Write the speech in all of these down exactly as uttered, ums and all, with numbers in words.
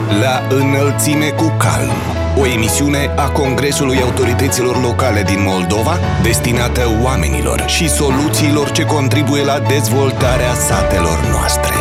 La înălțime cu calm, o emisiune a Congresului Autorităților Locale din Moldova, destinată oamenilor și soluțiilor ce contribuie la dezvoltarea satelor noastre.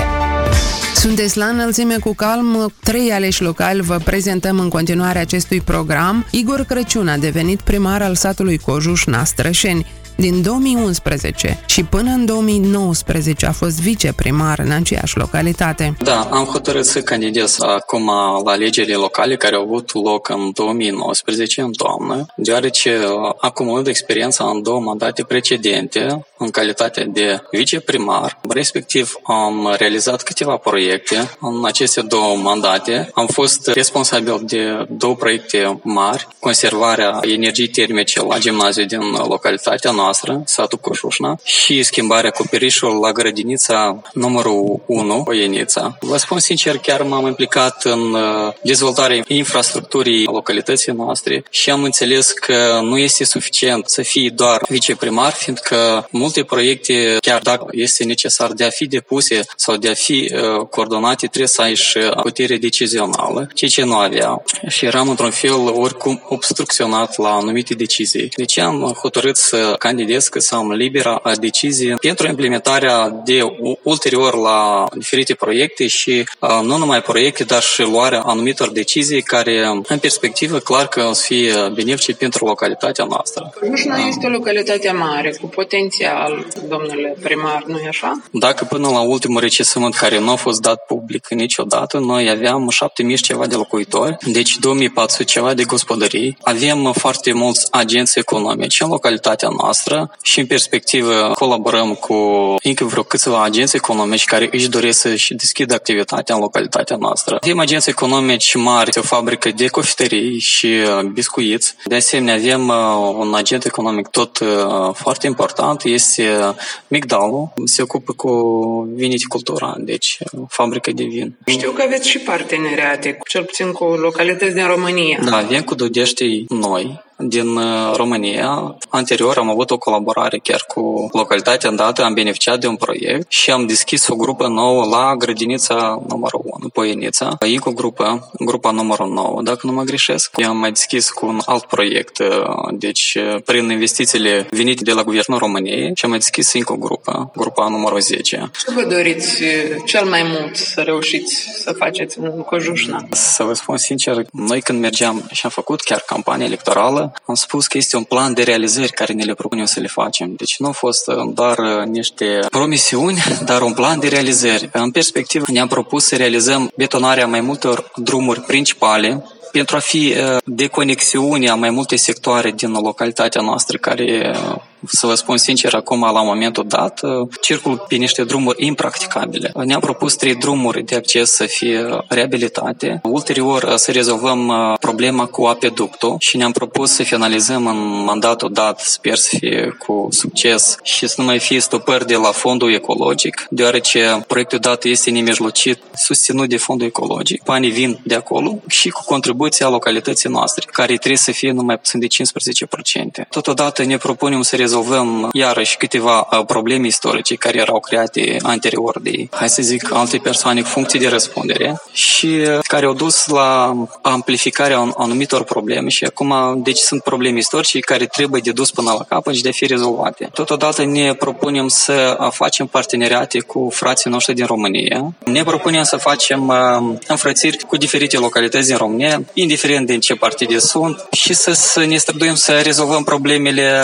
Sunteți la Înălțime cu calm, trei aleși locali vă prezentăm în continuare acestui program. Igor Crăciun a devenit primar al satului Cojuș Năstrășeni. Din două mii unsprezece și până în două mii nouăsprezece a fost viceprimar în aceeași localitate. Da, am hotărât să candidez acum la alegerile locale care au avut loc în două mii nouăsprezece, în toamnă, deoarece acumulând experiența în două mandate precedente, în calitate de viceprimar, respectiv am realizat câteva proiecte. În aceste două mandate am fost responsabil de două proiecte mari, conservarea energiei termice la gimnaziu din localitatea noastră, satul Cojușna, și schimbarea acoperișului la grădinița numărul unu, Oienița. Vă spun sincer, chiar m-am implicat în dezvoltarea infrastructurii localității noastre și am înțeles că nu este suficient să fii doar viceprimar, fiindcă multe proiecte, chiar dacă este necesar de a fi depuse sau de a fi uh, coordonate, trebuie să ai și putere decizională, ceea ce nu avea. Și eram într-un fel oricum obstrucționat la anumite decizii. Deci am hotărât să candidez, că să am libera decizie pentru implementarea de ulterior la diferite proiecte și uh, nu numai proiecte, dar și luarea anumitor decizii care, în perspectivă, clar că o să fie benefice pentru localitatea noastră. Cojușna uh. este o localitate mare, cu potențial, domnule primar, nu-i așa? Dacă până la ultimul recensământ, care nu a fost dat public niciodată, noi aveam șapte mii ceva de locuitori, deci două mii patru sute ceva de gospodării. Avem foarte mulți agenți economici în localitatea noastră și în perspectivă colaborăm cu încă vreo câțiva agenți economici care își doresc să-și deschidă activitatea în localitatea noastră. Avem agenți economici mari, o fabrică de cofetării și biscuiți. De asemenea, avem un agent economic tot foarte important, este Migdalul, se ocupă cu viniticultura, deci fabrică de vin. Știu că aveți și parteneriate, cel puțin cu localități din România. Da, avem cu Dodești noi din România. Anterior am avut o colaborare chiar cu localitatea îndată, am beneficiat de un proiect și am deschis o grupă nouă la grădinița numărul unu, Poienița. Încă o grupă, grupa numărul nouă, dacă nu mă greșesc. Eu am mai deschis cu un alt proiect, deci prin investițiile venite de la Guvernul României și am mai deschis încă o grupă, grupa numărul zece. Ce vă doriți cel mai mult să reușiți să faceți în Cojușna? Să vă spun sincer, noi când mergeam și am făcut chiar campanie electorală, am spus că este un plan de realizări care ne le propunem să le facem. Deci nu au fost doar niște promisiuni, dar un plan de realizări. În perspectivă ne-am propus să realizăm betonarea mai multor drumuri principale pentru a fi de conexiune a mai multe sectoare din localitatea noastră care, să vă spun sincer, acum la momentul dat circulă pe niște drumuri impracticabile. Ne-am propus trei drumuri de acces să fie reabilitate. Ulterior să rezolvăm problema cu apeductul și ne-am propus să finalizăm în mandatul dat, sper să fie cu succes și să nu mai fie stopări de la fondul ecologic, deoarece proiectul dat este nemijlocit, susținut de fondul ecologic. Banii vin de acolo și cu contribuția localității noastre, care trebuie să fie numai puțin de cincisprezece la sută. Totodată ne propunem să rezolvăm iarăși câteva probleme istorice care erau create anterior de, hai să zic, alte persoane cu funcții de răspundere și care au dus la amplificarea anumitor probleme și acum, deci sunt probleme istorice care trebuie de dus până la capăt și de a fi rezolvate. Totodată ne propunem să facem parteneriate cu frații noștri din România. Ne propunem să facem înfrățiri cu diferite localități din România, indiferent din ce partide sunt, și să, să ne străduim să rezolvăm problemele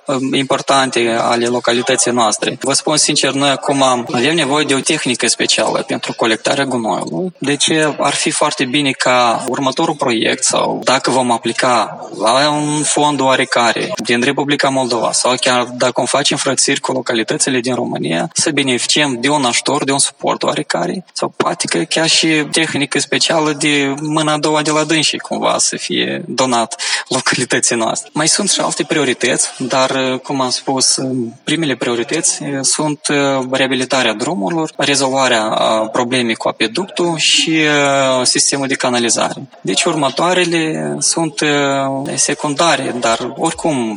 importante ale localității noastre. Vă spun sincer, noi acum avem nevoie de o tehnică specială pentru colectarea gunoiului, deci ar fi foarte bine ca următorul proiect sau dacă vom aplica la un fond oarecare din Republica Moldova sau chiar dacă vom face înfrățiri cu localitățile din România, să beneficiem de un ajutor, de un suport oarecare sau poate că chiar și tehnică specială de mâna a doua de la dânsii cumva să fie donat localității noastre. Mai sunt și alte priorități, dar cum am spus, primele priorități sunt reabilitarea drumurilor, rezolvarea problemei cu apeductul și sistemul de canalizare. Deci următoarele sunt secundare, dar oricum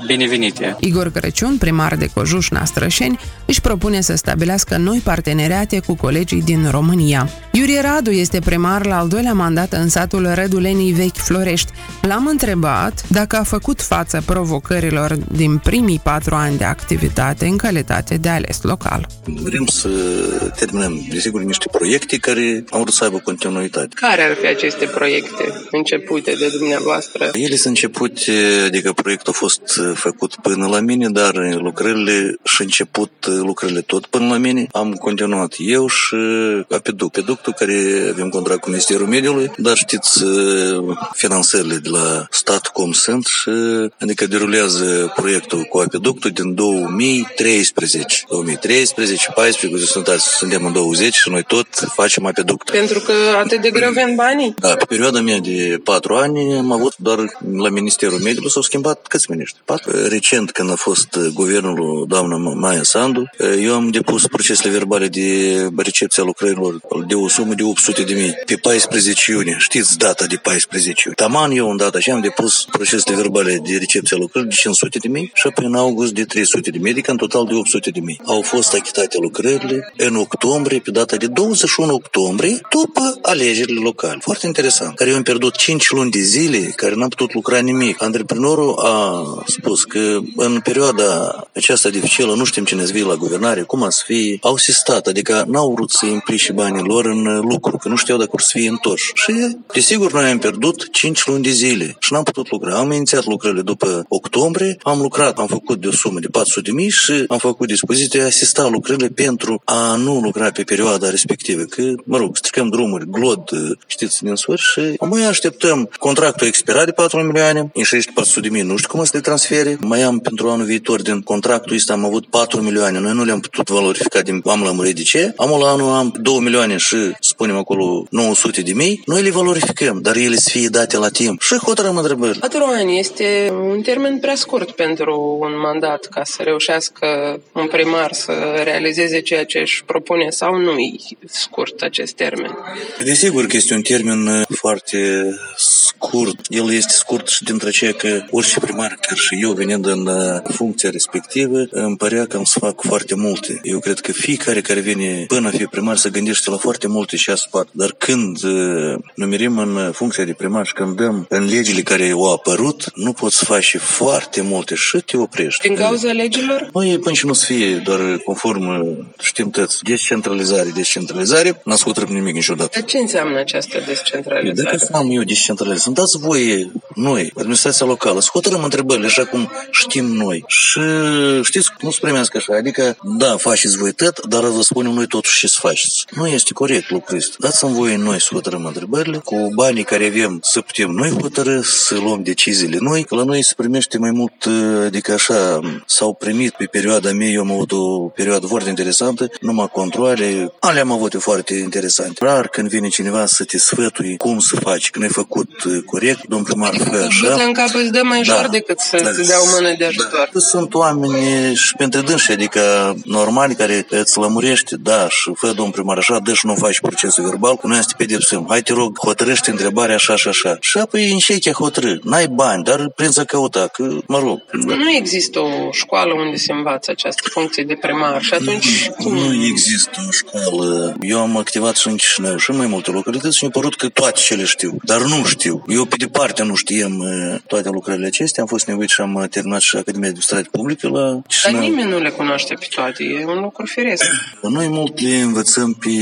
binevenite. Igor Crăciun, primar de Cojuș Năstrășeni, își propune să stabilească noi parteneriate cu colegii din România. Iurie Radu este primar la al doilea mandat în satul Rădulenii Vechi Florești. L-am întrebat dacă a făcut față provocărilor din primii patru ani de activitate în calitate de ales local. Vrem să terminăm, desigur, niște proiecte care au vrut să aibă continuitate. Care ar fi aceste proiecte începute de dumneavoastră? Ele sunt începute, adică proiectul a fost făcut până la mine, dar lucrările și început lucrările tot până la mine. Am continuat eu și Apeduct. Apeductul care avem contract cu Ministerul Mediului, dar știți, finanțările de la stat cum sunt și adică derulează proiectul cu Apeductul din două mii treisprezece. două mii treisprezece, paisprezece, suntem în douăzeci și noi tot facem Apeduct. Pentru că atât de greu vin banii? Da, pe perioada mea de patru ani am avut doar la Ministerul Mediului s-au schimbat câți miniștri? Patru. Recent, când a fost guvernul doamna Maia Sandu, eu am depus procesele verbale de recepție a lucrărilor de o sumă de opt sute de mii pe paisprezece iunie. Știți data de paisprezece iunie. Taman eu în data aceea am depus procesele verbale de recepție a lucrărilor de cinci sute de mii și apoi în august de trei sute de mii, adică în total de opt sute de mii. Au fost achitate lucrările în octombrie, pe data de douăzeci și unu octombrie, după alegerile locale. Foarte interesant. Care eu am pierdut cinci luni de zile, care n-am putut lucra nimic. Antreprenorul a spus că în perioada aceasta dificilă nu știm cine să vie la guvernare, cum a să fie. Au sistat, adică n-au vrut să implice banii lor în lucru, că nu știau dacă or să fie întorși. Și, desigur, noi am pierdut cinci luni de zile și n-am putut lucra. Am inițiat lucrările după octombrie, am lucrat, am făcut de o sumă de patru sute de mii și am făcut dispoziție de a asista lucrările pentru a nu lucra pe perioada respectivă, că, mă rog, stricăm drumuri, glod, știți, din sfârșit și mai așteptăm contractul expirat de patru milioane, înșește patru sute de mii, nu știu cum să le transfere. Mai am pentru anul viitor din contractul ăsta am avut patru milioane, noi nu le-am putut valorifica din am lămurit de ce. Am la anul am două milioane și spunem acolo nouă sute de mii, noi le valorificăm, dar ele să fie date la timp și hotărâm întrebări. patru ani este un termen prea scurt pentru un mandat ca să reușească un primar să realizeze ceea ce își propune sau nu-i scurt acest termen? Desigur că este un termen foarte scurt. El este scurt și dintre aceea că orice primar, chiar și eu, venind în funcția respectivă, îmi părea că am să fac foarte multe. Eu cred că fiecare care vine până a fi primar se gândește la foarte multe și aspart. Dar când uh, numerim în funcția de primar și când dăm în legile care au apărut, nu poți să faci foarte multe și te oprești. Din cauza legilor? Noi până și nu să fie doar conform, știm toți, descentralizare, descentralizare, n-a scutrat nimic niciodată. Dar ce înseamnă această descentralizare? Dacă am eu descentralizare, să-mi dați voie noi, administrația locală, să hotărâm întrebările așa cum știm noi. Și știți, nu se primească așa, adică, da, faceți voi tot, dar vă spunem noi totuși ce să faceți. Nu este corect lucrul ăsta. Dați-mi voie noi să hotărâm întrebările, cu banii care avem să putem noi hotărâ, să luăm deciziile noi, că la noi se primește mai mult, adică așa, s-au primit pe perioada mea, eu am avut o perioadă foarte interesantă, numai controale, le-am avut foarte interesante. Rar când vine cineva să te sfătui cum să faci, când ai făcut corect, domn primar, fă așa. Bătă în cap îți dă mai ușor da, decât să da, îți dea o mână de ajutor. Da. Sunt oameni și pentru dânsi, adică normali, care îți lămurește, da, și fă domn primar așa, dă și nu faci procesul verbal, că noi să te pedepsim. Hai, te rog, hotărăște întrebarea așa și așa. Și apoi în șechea hotărâ. N-ai bani, dar prin să căuta, că, mă rog. Nu există o școală unde se învață această funcție de primar și atunci cum? Nu există o școală. Eu am activat și în Chișinău și în mai multe localități și mi-a părut că toate ce le știu, dar nu știu. Eu pe departe nu știam toate lucrările acestea, am fost nevoit și am terminat și Academia de Administrație Publică la Chișinău. Dar nimeni nu le cunoaște pe toate, e un lucru firesc. Noi mult le învățăm pe,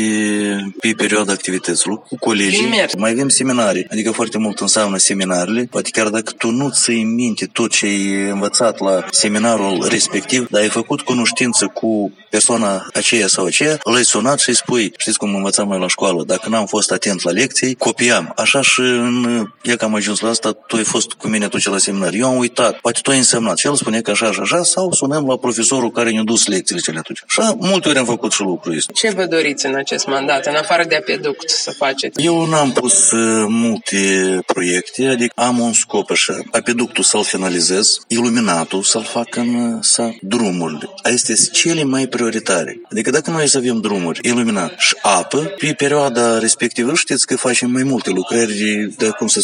pe perioada activităților, cu colegii. Mai avem seminarii, adică foarte mult înseamnă seminarele, poate chiar dacă tu nu ți-ai minte tot ce ai învățat la seminarul respectiv, dar ai făcut cunoștință cu persoana aceea sau aceea, l-ai sunat și îi spui, știți cum învățam noi la școală, dacă n-am fost atent la lecții, copiam. Așa și în, ea că am ajuns la asta, tu ai fost cu mine atunci la seminar, eu am uitat, poate tu ai însemnat și el spune că așa și așa, sau sunăm la profesorul care ne-a dus lecțiile cele atunci. Așa, multe ori am făcut și lucrul ăsta. Ce vă doriți în acest mandat, în afară de Apeduct, să faceți? Eu n-am pus uh, multe proiecte, adică am un scop așa, Apeductul să-l finalizez, iluminatul să-l fac în sat, drumurile. Astea sunt cele mai prioritare. Adică dacă noi să avem drumuri, iluminat și apă, pe perioada respectivă știți că facem mai multe lucrări de, cum să spun,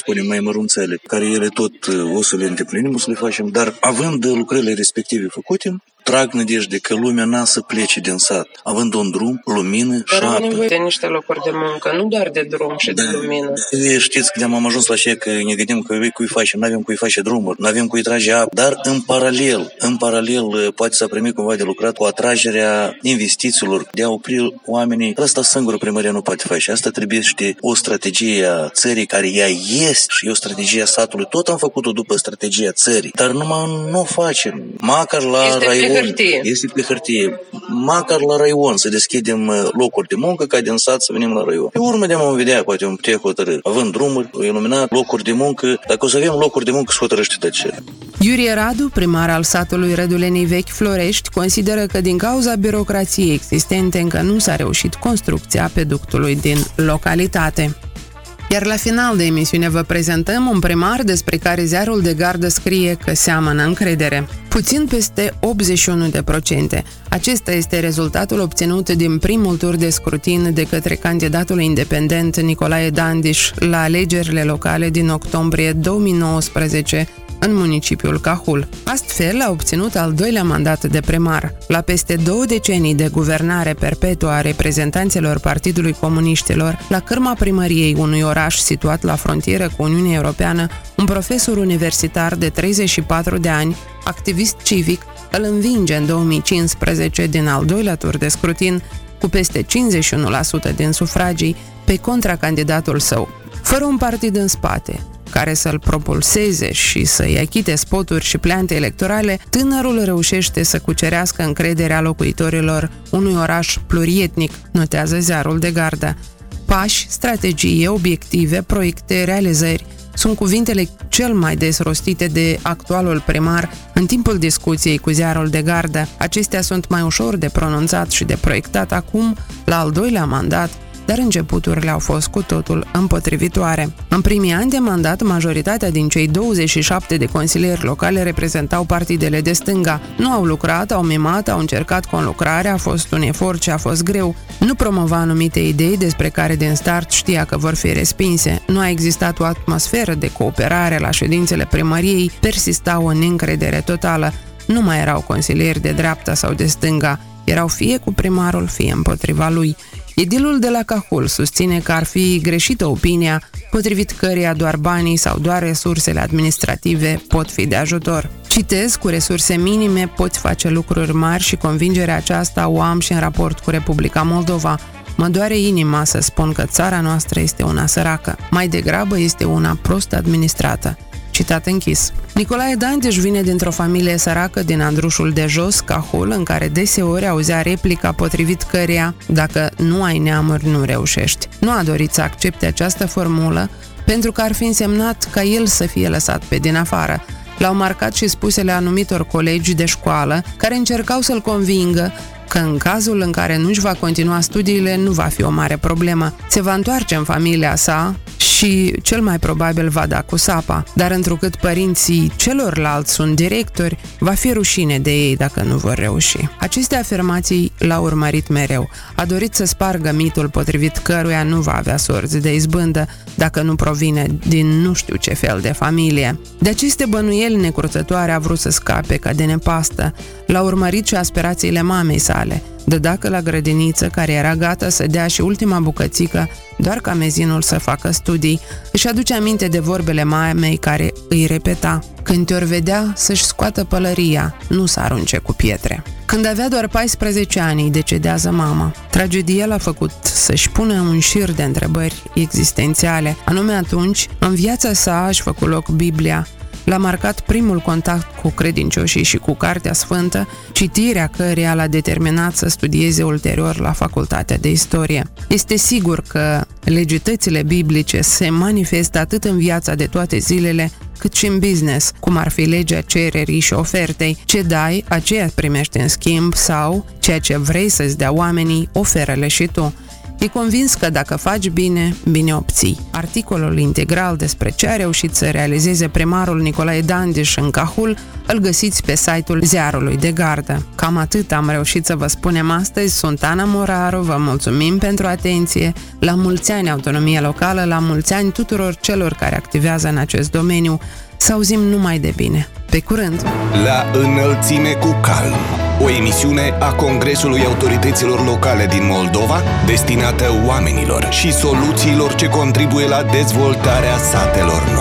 spunem, mai mărunțele, care ele tot o să le îndeplinim, o să le facem, dar având lucrările respective făcute, trag nădejde că lumea n-a să plece din sat, având un drum, lumină și apă. Dar apă. nevoie de niște locuri de muncă, nu doar de drum și da, de lumină. De, știți că am ajuns la așa că ne gândim că cui facem, n-avem cui face drumuri, n-avem cui trage apă, dar în paralel, în paralel poate să primim cumva de lucrat cu atragerea investițiilor, de a opri oamenii. Asta singură primăria nu poate face. Asta trebuie știi, o strategie a țării care ea este și o strategie a satului. Tot am făcut-o după strategia țării, dar numai nu o facem. Măcar la este raion. Pe hârtie. Este pe hârtie. Măcar la raion să deschidem locuri de muncă ca din sat să venim la raion. Pe urmă de-am vedea, poate un putea hotărâ. Având drumuri, iluminat, locuri de muncă. Dacă o să avem locuri de muncă, se hotărăște de ce. Iurie Radu, primar al satului Rădulenii Vechi Florești, consideră că din cauza birocrației existente încă nu s-a reușit construcția peductului din localitate. Iar la final de emisiune vă prezentăm un primar despre care Ziarul de Gardă scrie că seamănă încredere. Puțin peste optzeci și unu la sută. Acesta este rezultatul obținut din primul tur de scrutin de către candidatul independent Nicolae Dandiș la alegerile locale din octombrie două mii nouăsprezece în municipiul Cahul. Astfel a obținut al doilea mandat de primar. La peste două decenii de guvernare perpetuă a reprezentanților Partidului Comuniștilor, la cârma primăriei unui oraș situat la frontieră cu Uniunea Europeană, un profesor universitar de treizeci și patru de ani, activist civic, îl învinge în două mii cincisprezece din al doilea tur de scrutin cu peste cincizeci și unu la sută din sufragii pe contracandidatul său, fără un partid în spate care să-l propulseze și să-i achite spoturi și pleante electorale, tânărul reușește să cucerească încrederea locuitorilor unui oraș plurietnic, notează Ziarul de Gardă. Pași, strategie, obiective, proiecte, realizări sunt cuvintele cel mai des rostite de actualul primar în timpul discuției cu Ziarul de Gardă. Acestea sunt mai ușor de pronunțat și de proiectat acum, la al doilea mandat, dar începuturile au fost cu totul împotrivitoare. În primii ani de mandat, majoritatea din cei douăzeci și șapte de consilieri locale reprezentau partidele de stânga. Nu au lucrat, au mimat, au încercat conlucrarea, a fost un efort și a fost greu. Nu promova anumite idei despre care din start știa că vor fi respinse. Nu a existat o atmosferă de cooperare la ședințele primăriei, persista o neîncredere totală. Nu mai erau consilieri de dreapta sau de stânga, erau fie cu primarul, fie împotriva lui. Edilul de la Cahul susține că ar fi greșită opinia potrivit căreia doar banii sau doar resursele administrative pot fi de ajutor. Citez, cu resurse minime poți face lucruri mari și convingerea aceasta o am și în raport cu Republica Moldova. Mă doare inima să spun că țara noastră este una săracă, mai degrabă este una prost administrată. Citat închis. Nicolae Dandiș vine dintr-o familie săracă din Andrușul de Jos, Cahul, în care deseori auzea replica potrivit căreia, dacă nu ai neamuri, nu reușești. Nu a dorit să accepte această formulă, pentru că ar fi însemnat ca el să fie lăsat pe din afară. L-au marcat și spusele anumitor colegi de școală, care încercau să-l convingă că în cazul în care nu-și va continua studiile, nu va fi o mare problemă. Se va întoarce în familia sa și cel mai probabil va da cu sapa, dar întrucât părinții celorlalți sunt directori, va fi rușine de ei dacă nu vor reuși. Aceste afirmații l-au urmărit mereu. A dorit să spargă mitul potrivit căruia nu va avea sorți de izbândă dacă nu provine din nu știu ce fel de familie. De aceste bănuieli necurțătoare a vrut să scape ca de nepastă. L-a urmărit și aspirațiile mamei sale. Dădeacă la grădiniță, care era gata să dea și ultima bucățică, doar ca mezinul să facă studii. Își aduce aminte de vorbele mamei care îi repeta: când te-or vedea, să-și scoată pălăria, nu să arunce cu pietre. Când avea doar paisprezece ani, îi decedează mama. Tragedia l-a făcut să-și pună un șir de întrebări existențiale. Anume atunci, în viața sa își făcu loc Biblia. L-a marcat primul contact cu credincioșii și cu Cartea Sfântă, citirea căreia l-a determinat să studieze ulterior la Facultatea de Istorie. Este sigur că legitățile biblice se manifestă atât în viața de toate zilele, cât și în business, cum ar fi legea cererii și ofertei. Ce dai, aceea primești în schimb, sau ceea ce vrei să-ți dea oamenii, oferă-le și tu. E convins că dacă faci bine, bine obții. Articolul integral despre ce a reușit să realizeze primarul Nicolae Dandiș în Cahul îl găsiți pe site-ul Ziarului de Gardă. Cam atât am reușit să vă spunem astăzi. Sunt Ana Moraru, vă mulțumim pentru atenție. La mulți ani autonomie locală, la mulți ani tuturor celor care activează în acest domeniu. Să auzim numai de bine. Pe curând! La înălțime cu calm, o emisiune a Congresului Autorităților Locale din Moldova, destinată oamenilor și soluțiilor ce contribuie la dezvoltarea satelor